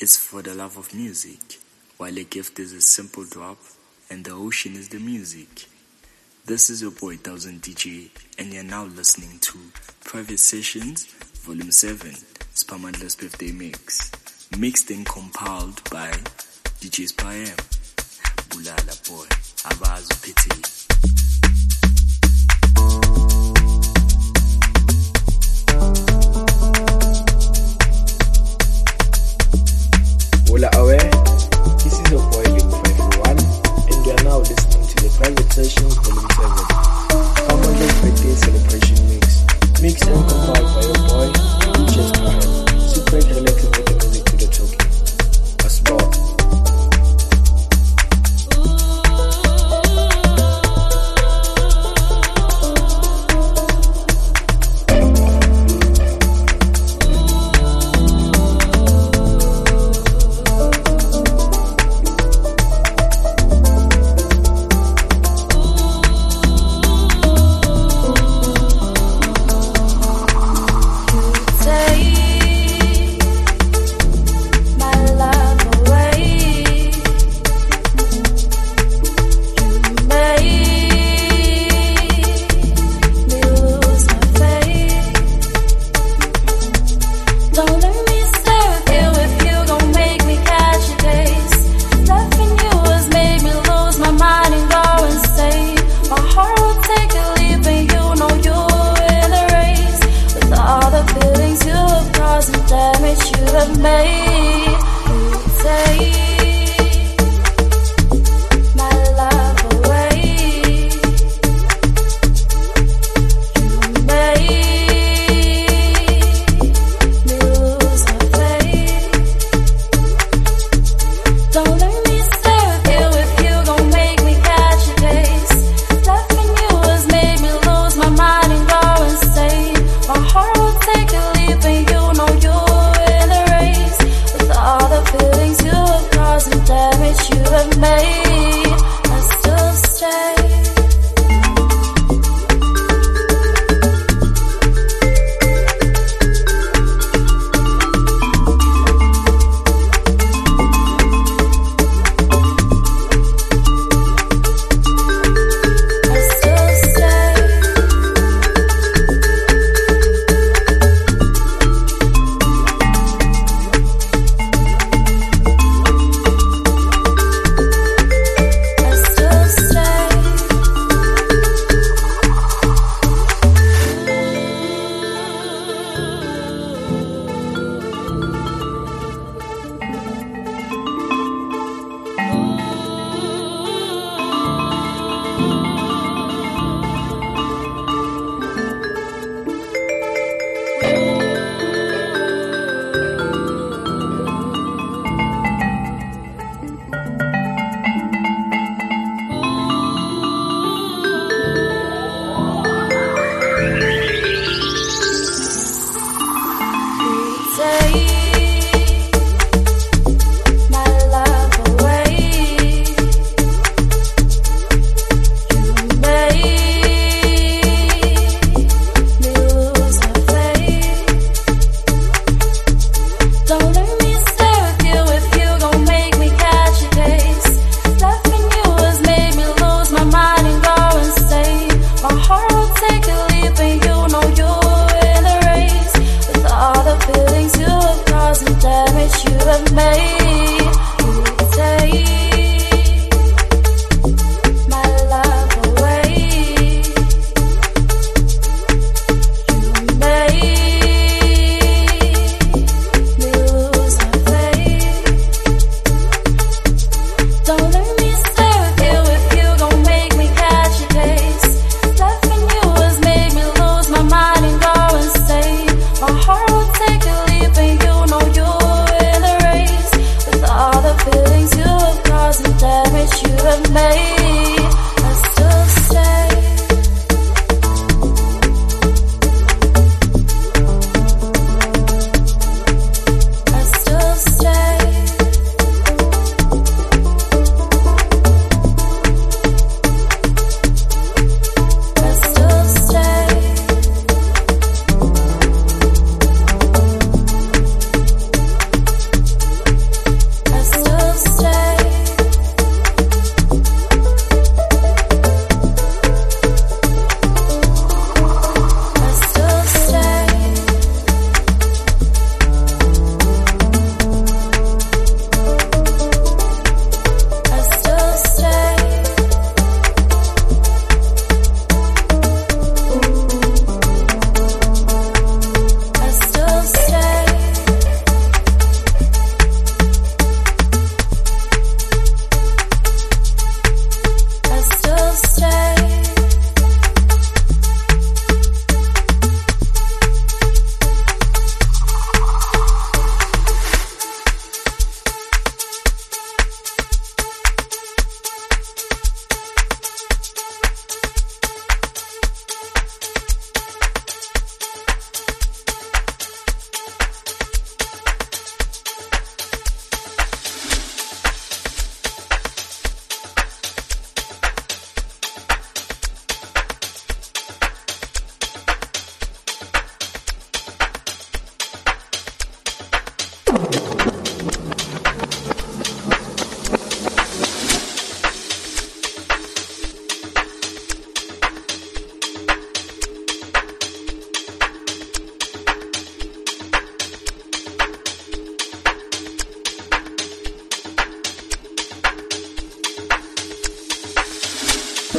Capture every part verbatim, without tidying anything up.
is for the love of music, while a gift is a simple drop and the ocean is the music. This is your boy Thousand D J, and you're now listening to Private Sessions Volume seven, Spamandla's birthday mix, mixed and compiled by D J Spam. Bulala boy, Abazu Pity. Hola aware, this is your boy Link five oh one, and you are now listening to the Private Sessions Volume seven, Spamandla's birthday celebration mix, mixed and compiled by your boy D J Spam. Sit back, relax, and let the music do the talking. As well.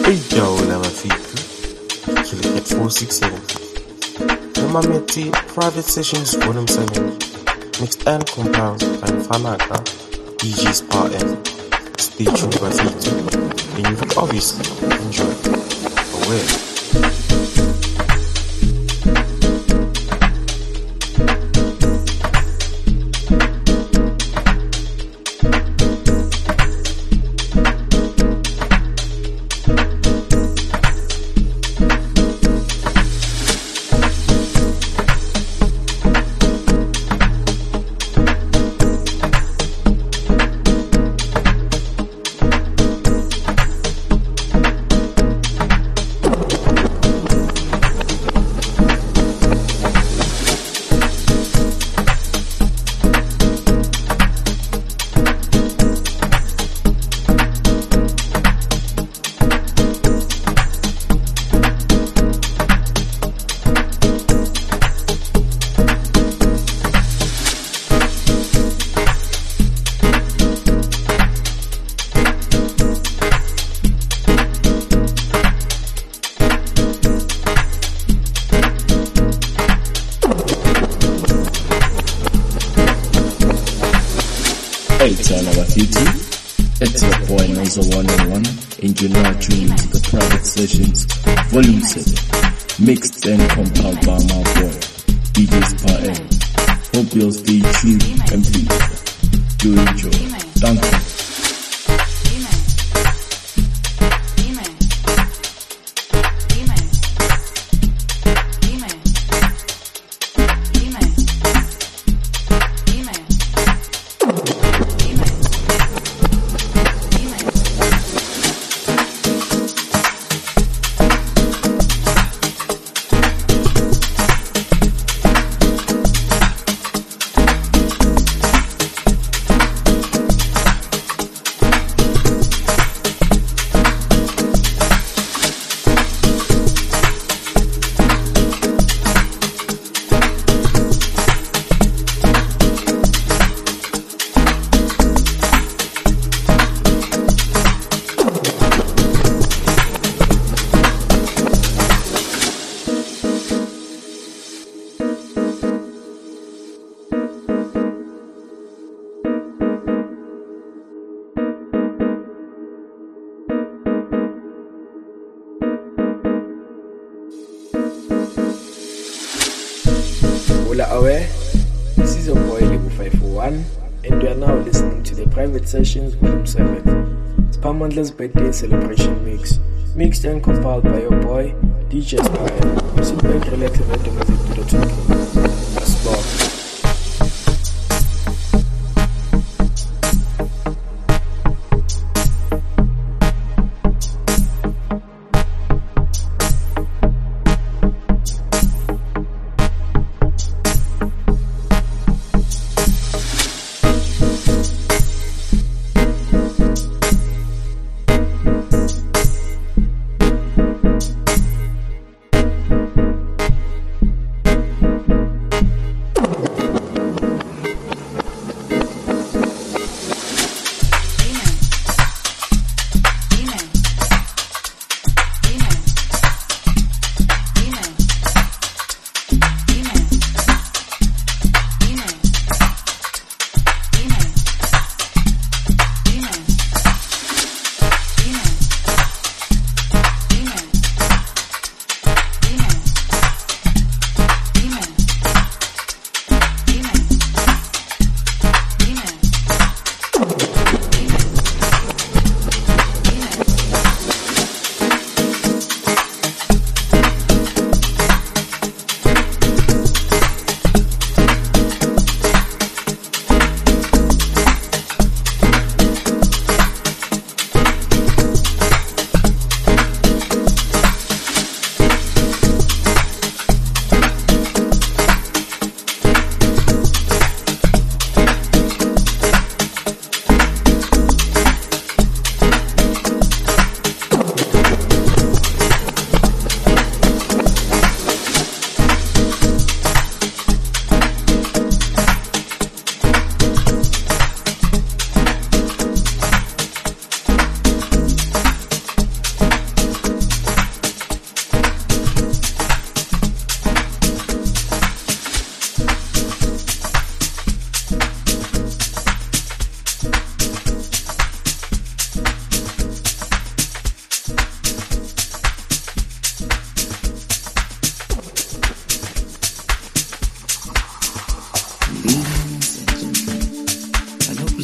Yo, Lavafika, Killing at four six seven. Mameti Private Sessions Volume seven. Mixed and compiled by Fanaka, D J Spa M. Stay tuned by Fito, and you will obviously enjoy. Aware. It's your boy Noza one oh one, and you're now tuning to the Private Sessions Volume seven, mixed and compiled by my boy, D J Spa M. Hope you'll stay tuned and please do enjoy. Thank you. Aware, this is your boy Level five oh one, and you are now listening to the Private Sessions Volume seven. Spa Mandla's birthday celebration mix, mixed and compiled by your boy D J Spa M. Sit back, relax, and let the music do the talking. Let's go.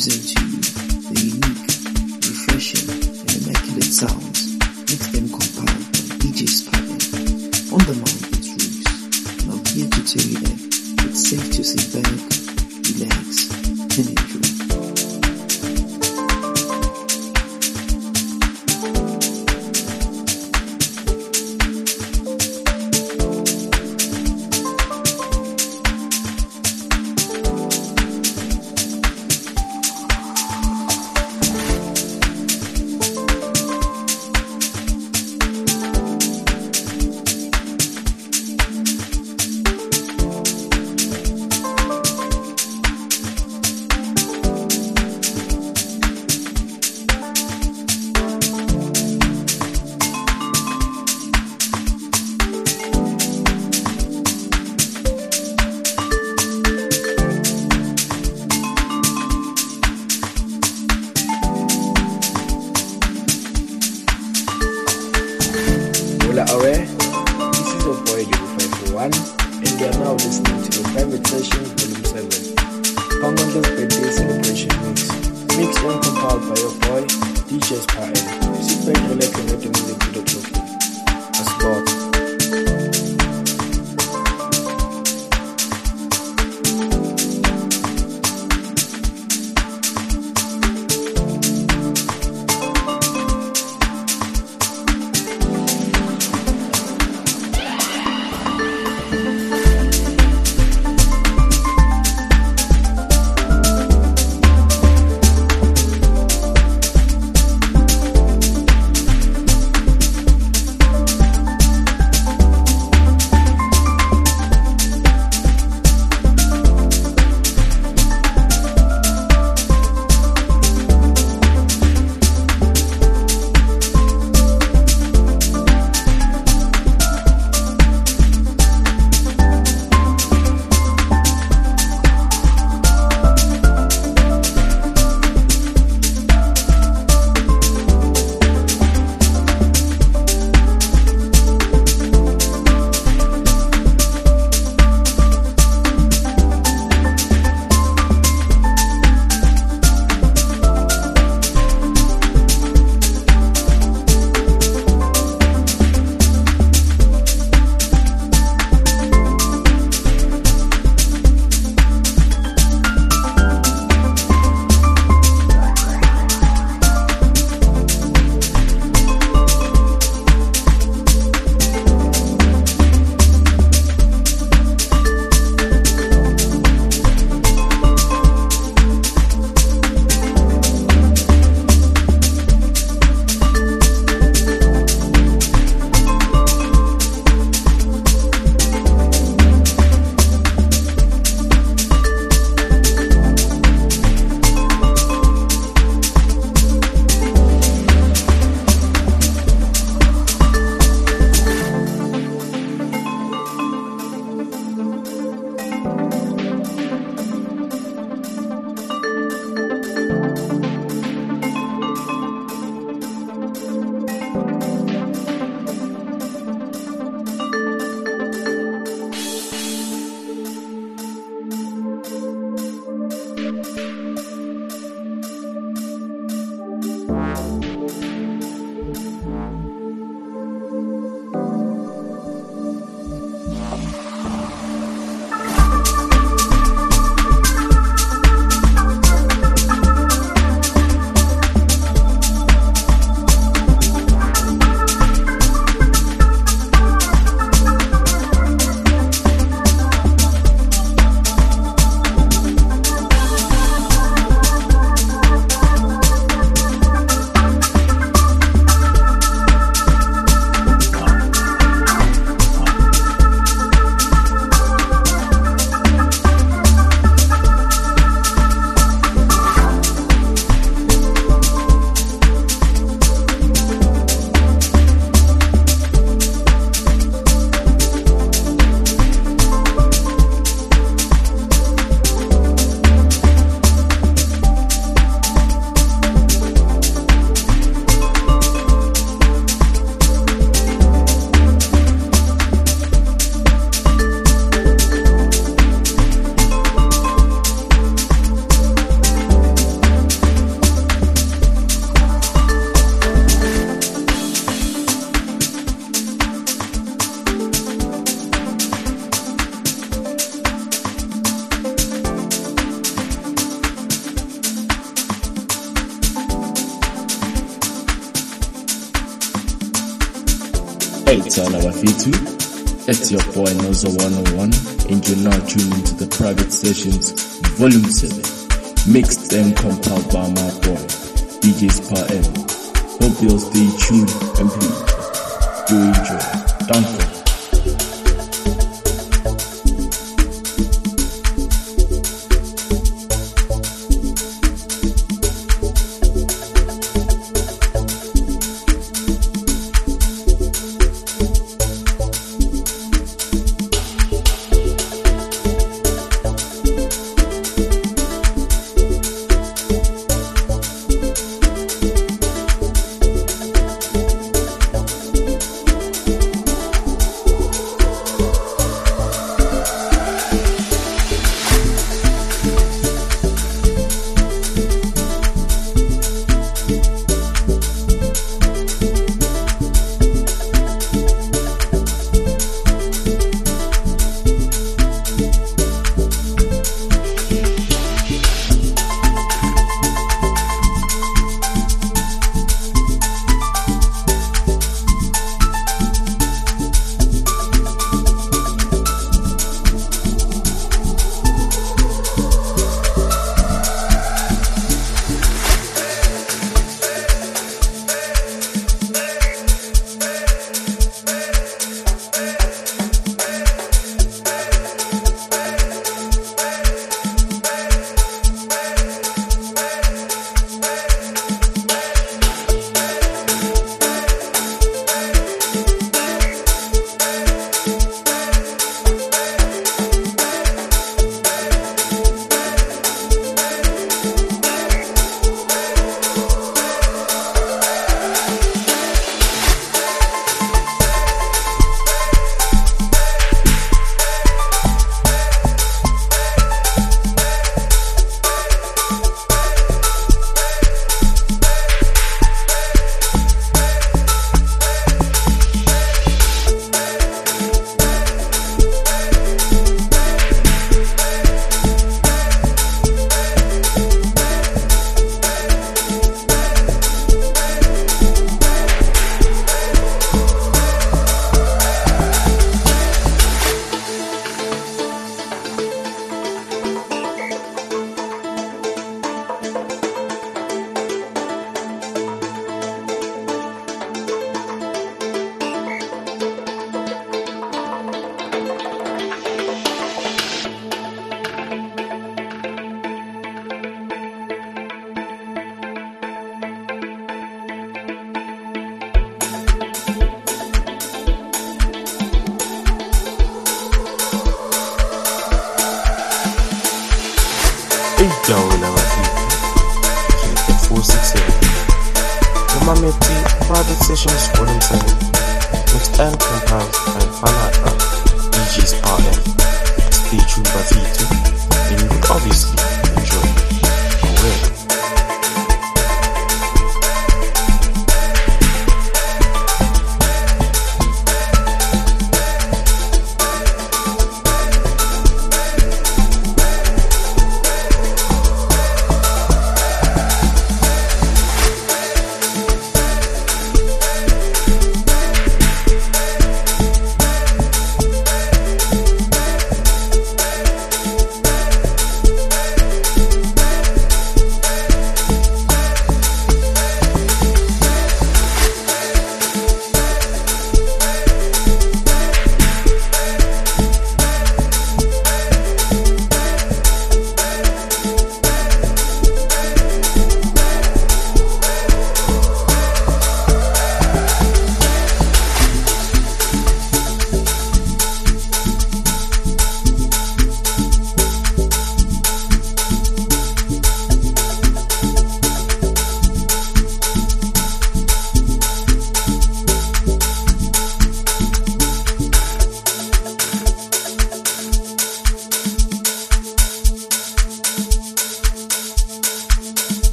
present to you the unique, refreshing, and immaculate sounds mixed and compiled by D J Spartan on the Mountains Roots. And I'm here to tell you that it's safe to sit back, relax, and enjoy. Awe, this is your boy Lil five four one, and you are now listening to the Private Sessions Volume seven, Pamondo's birthday celebration mix, mixed and compiled by your boy D J Spartan. Sit back, relax, and let the music do the talking. A sport. Tala Wafitu. It's your boy Nozo one oh one, and you're now tuned into the Private Sessions Volume seven, mixed and compiled by my boy, D J Spa M. Hope you'll stay tuned and please do enjoy. Thank you. four six seven. Nomameti Private Sessions Volume seven, mixed and compiled by Fanaka, D J Spa M. Stay tuned by V two, and you will obviously enjoy. Aware.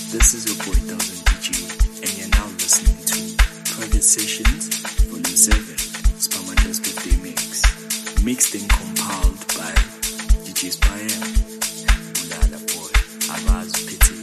This is your boy Thousand D J, and you're now listening to Private Sessions, Volume seven, Spamanda's birthday mix. Mixed and compiled by D J Spire. Bulala boy, Avaz Pity.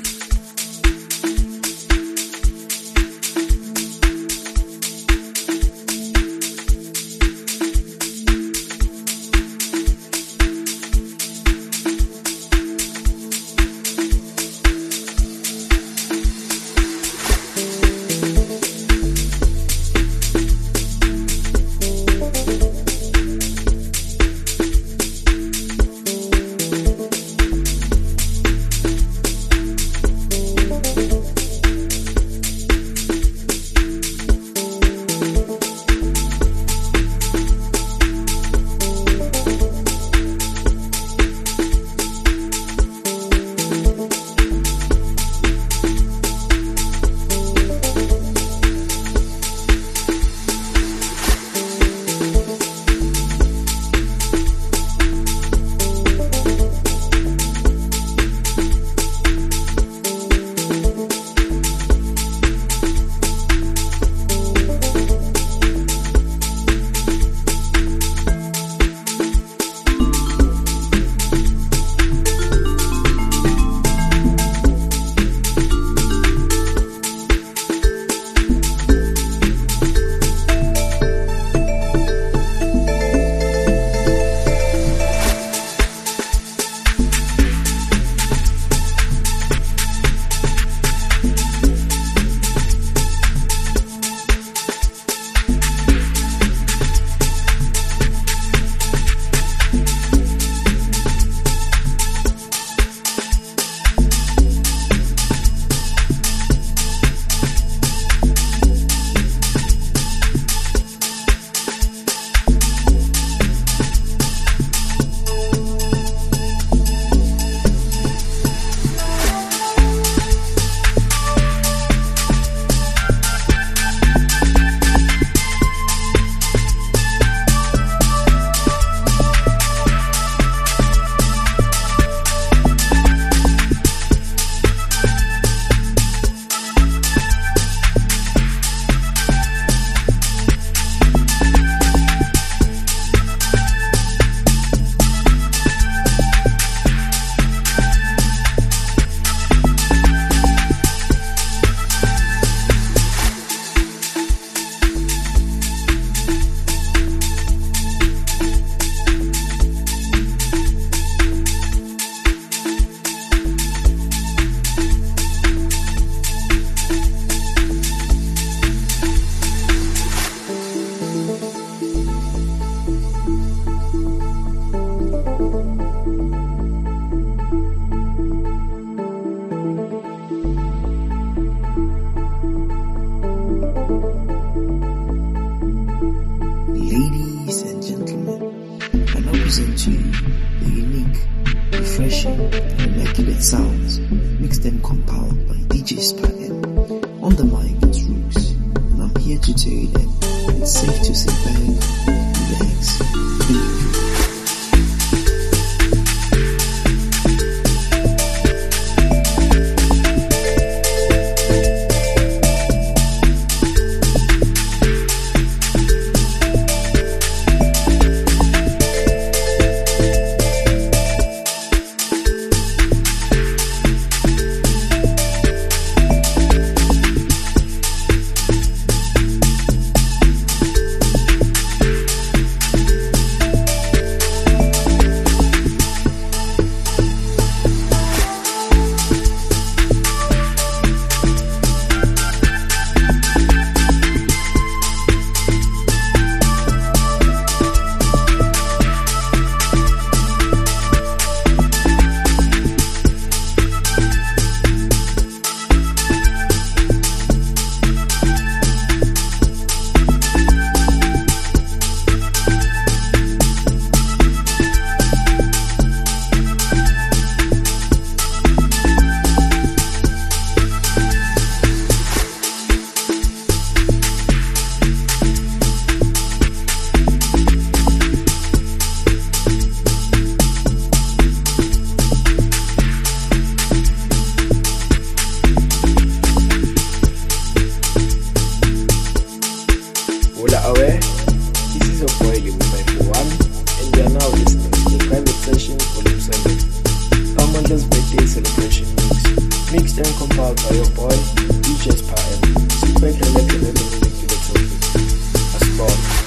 Mixed and compiled by your boy, D J Spire. Sit back and let the rhythm stick to the topic. As long.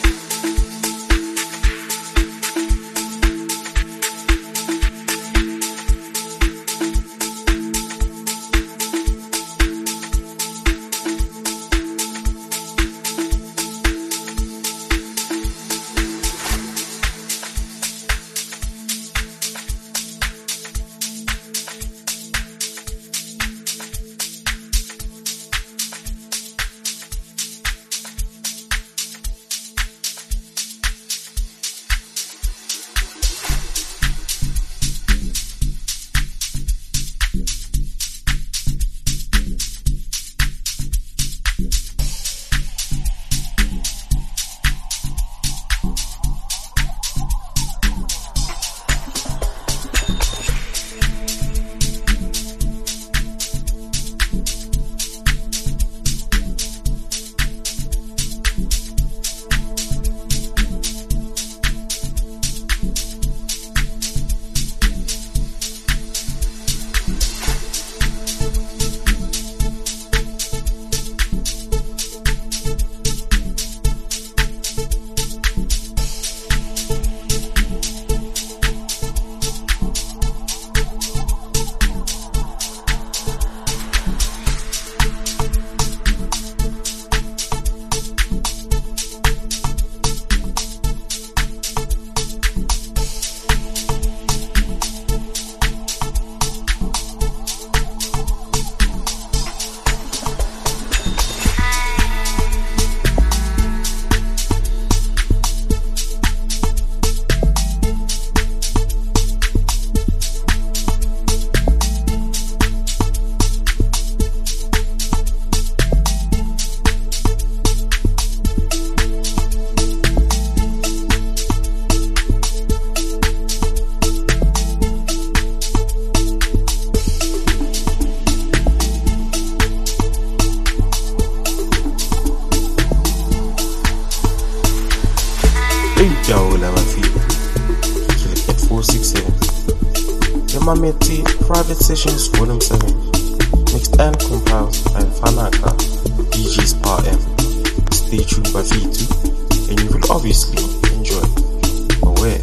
Mameti Private Sessions Volume seven, mixed and compiled by Fanaka, D J Spar M. Stay tuned by V two, and you will obviously enjoy. Aware.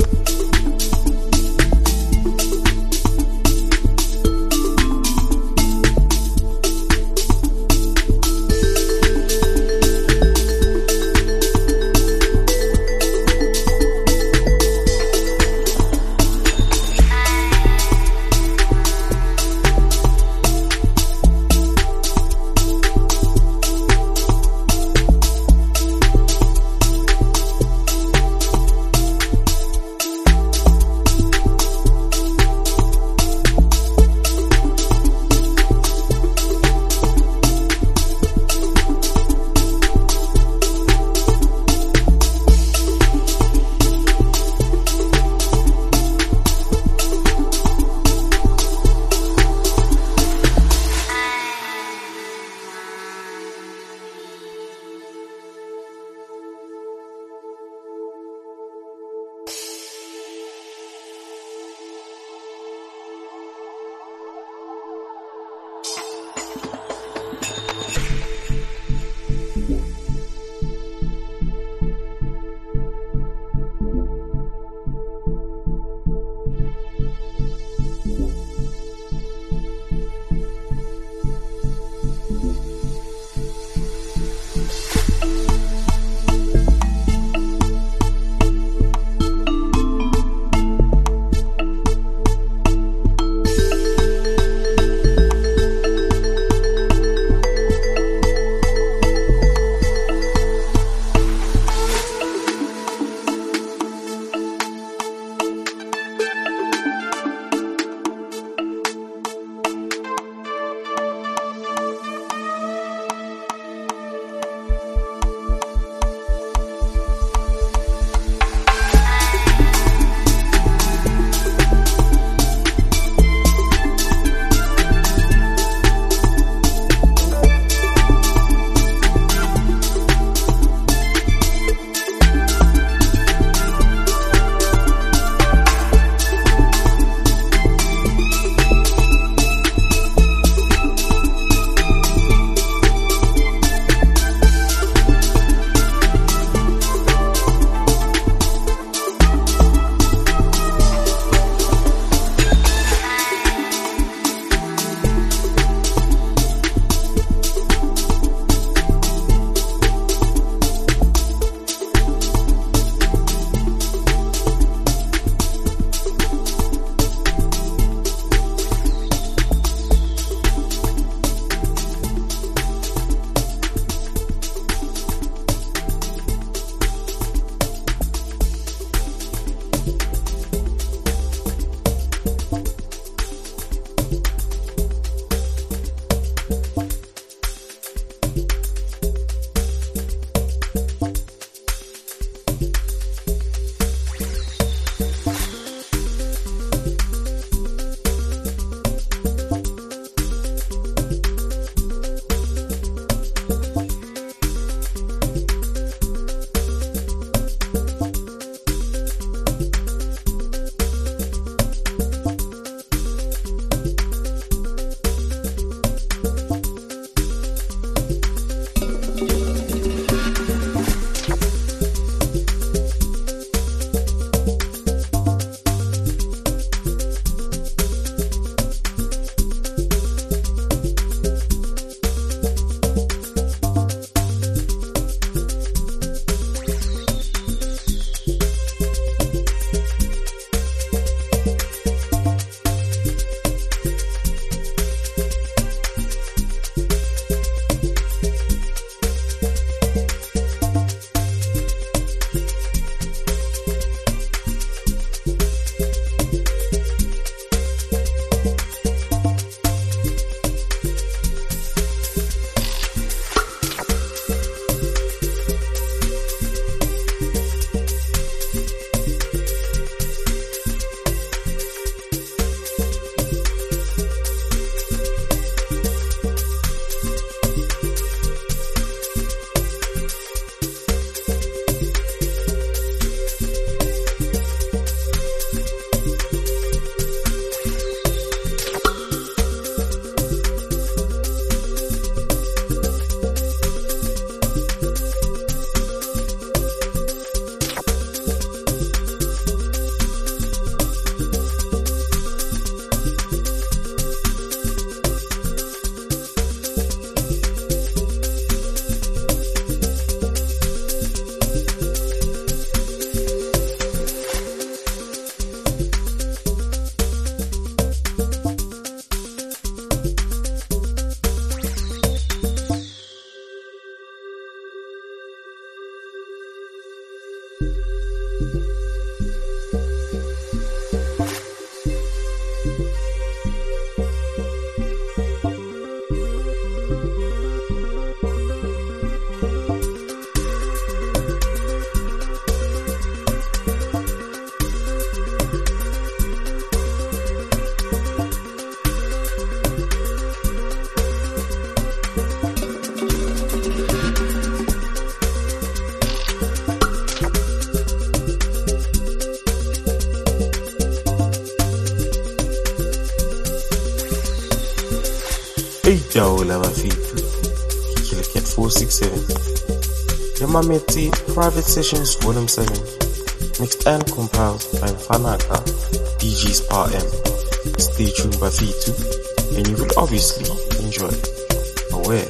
Ejaula bafethu Killer Cat four six seven. Yamameti Private Sessions Volume seven. Mixed and compiled by Fanaka D J Spa M. Stay tuned bafethu and you will obviously enjoy. Aware.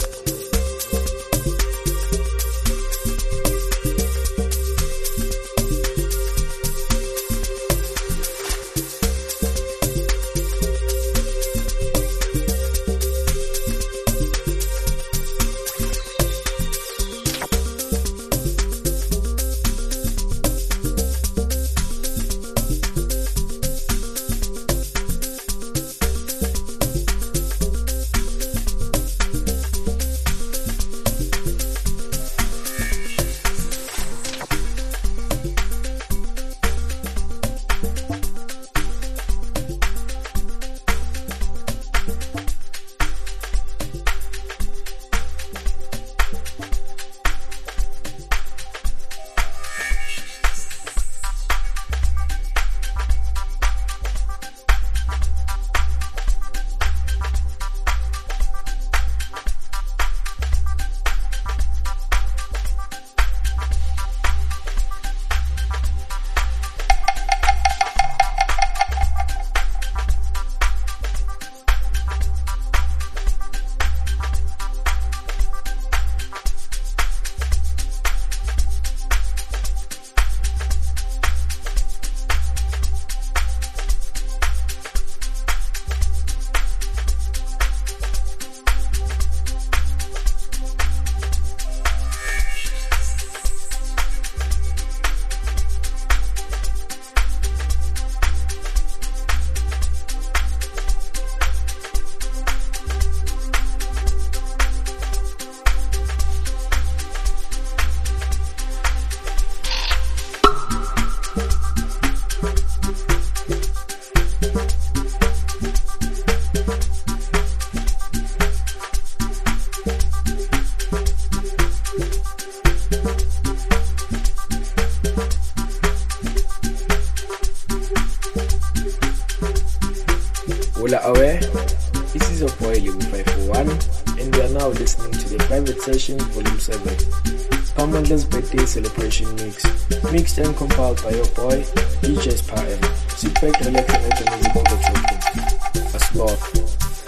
Aware, this is your boy Level five four one and we are now listening to the Private Sessions Volume seven, Pamanda's birthday celebration mix, mixed and compiled by your boy D J Spa M. Sit back, relax and let the music do the talking. A spark.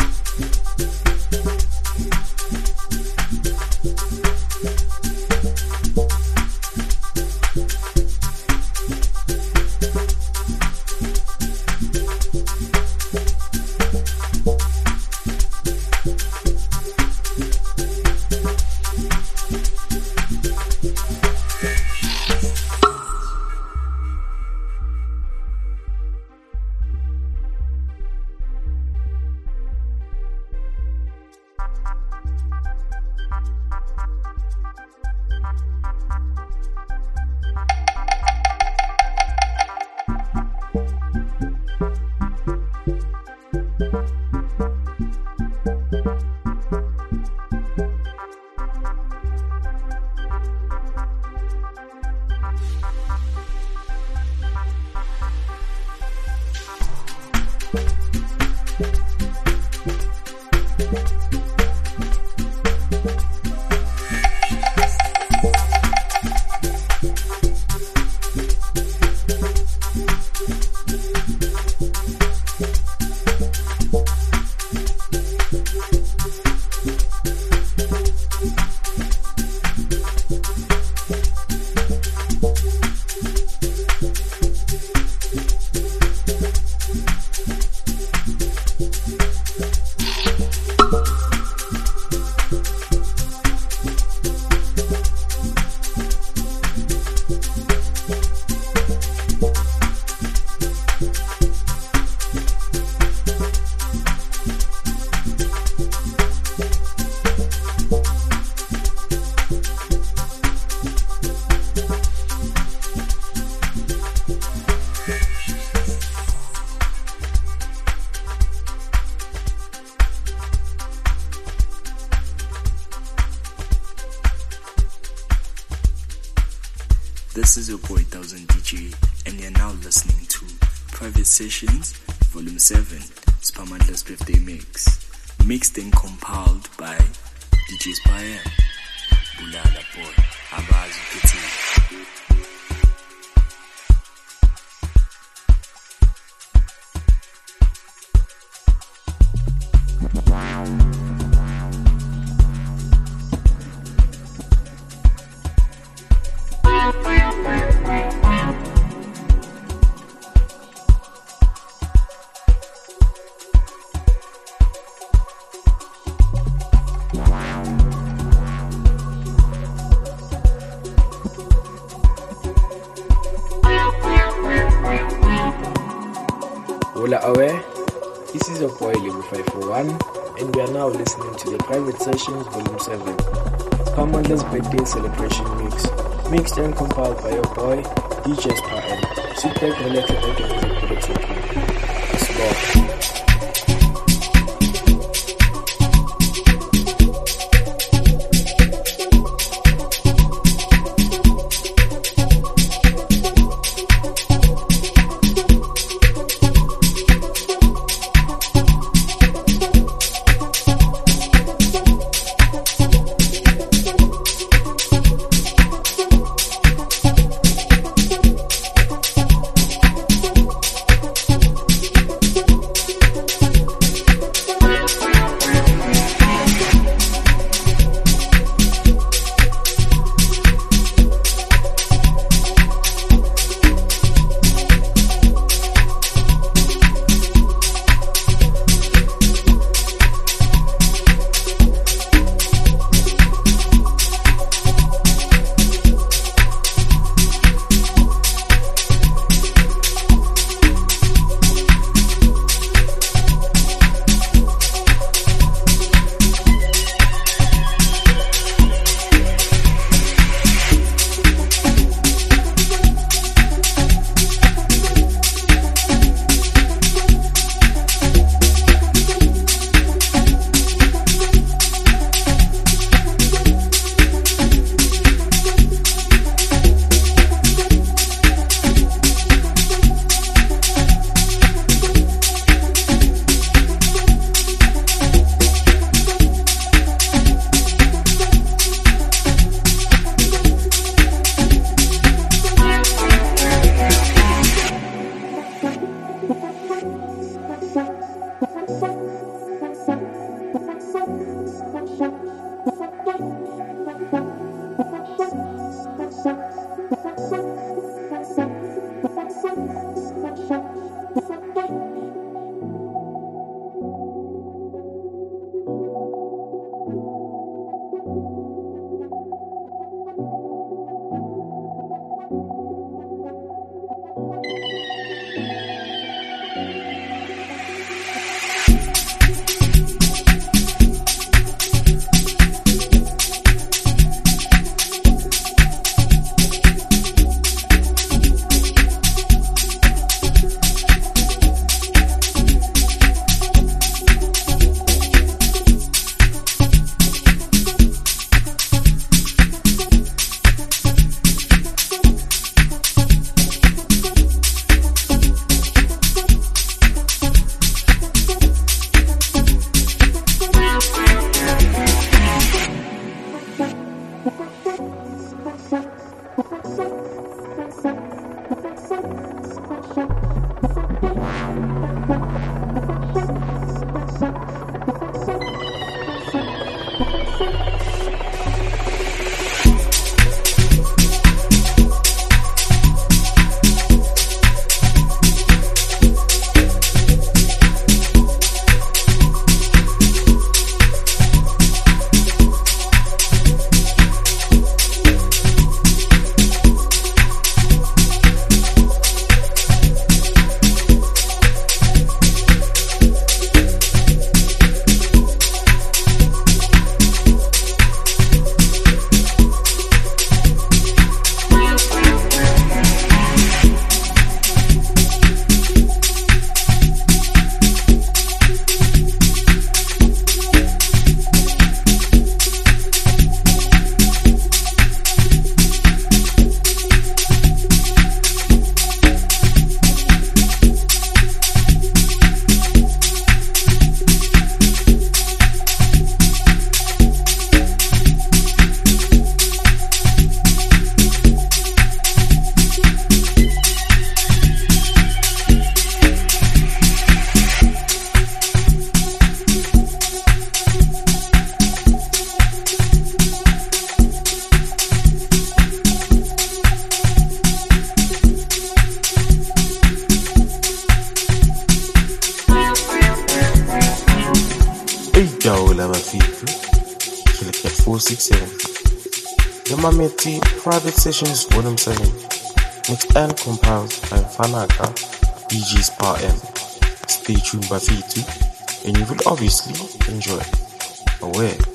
This is your boy Thousand D J, and you're now listening to Private Sessions Volume seven, Spamandla's birthday mix. mixed and compiled by D J Spire. Bulala boy, abazi piti. Hola aware, this is your boy Level five oh one and we are now listening to the Private Sessions Volume seven, Pamanda's birthday celebration mix, mixed and compiled by your boy D J Spire. Sit back, relax and let the music do its work. Let's go. Daula bafethu Kileke four six seven. The Mameti Private Sessions Volume seven, mixed and compiled by Fanaka D J Spa M. Stay tuned bafethu and you will obviously enjoy. Aware.